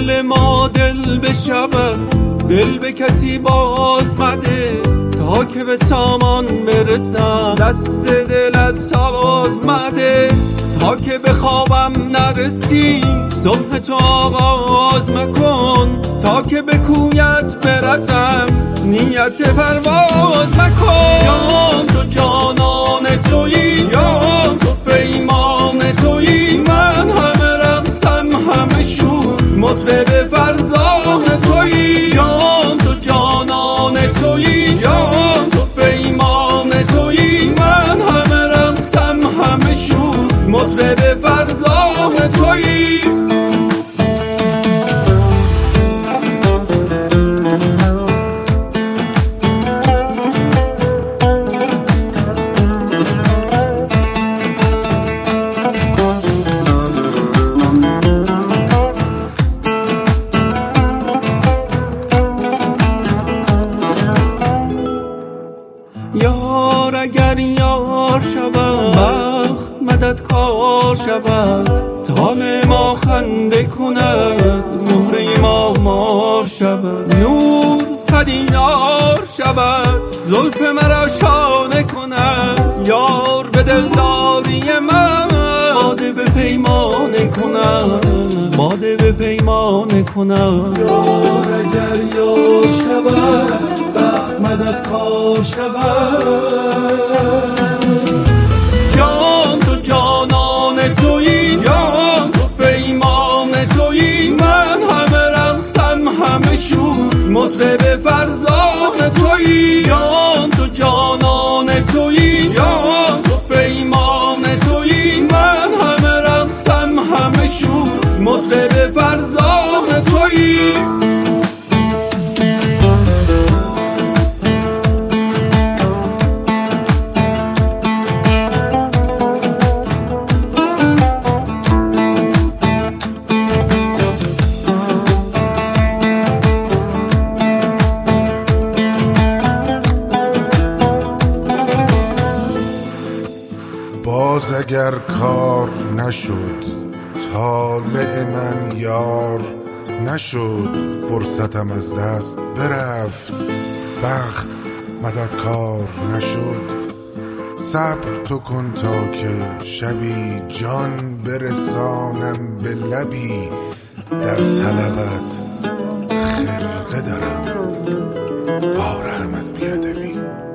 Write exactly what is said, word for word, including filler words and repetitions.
دل ما دل بشود، دل به کسی باز مده تا که به سامان برسم. دست دلت ساز مده تا که به خوابم نرسیم. صبح تو آغاز مکن تا که به کویت برسم. نیت پرواز مکن. جان تو جانان تویی، جان تو پیمان تویی. من همه رقصم همه شور مطرب فرزان تویی. جان تو جانان تویی، جان تو پیمان تویی. من همه رقصم همه شور مطرب فرزان تویی. یار اگر یار شود، بخت مدد کار شود. تام ما خنده کند، مهره ما مار شود. نور پدیدار شود، زلف مرا شانه کند. یار به دلداری من باده به پیمانه کند، باده به پیمانه کند. یار اگر یار شود، بخت مدد کار شود. جان تو جانان تویی، جان تو پیمان تویی. من همه رقصم همه شور مطرب فرزان تویی. جان تو جانان تویی، جان تو پیمان تویی. من همه رقصم همه شور مطرب فرزان تویی. باز اگر کار نشد، طالع من یار نشد. فرصتم از دست برفت، بخت مددکار نشد. صبر تو کن تا که شبی جان برسانم به لبی. در طلبت خرقه دارم، وارهم از بیادبی.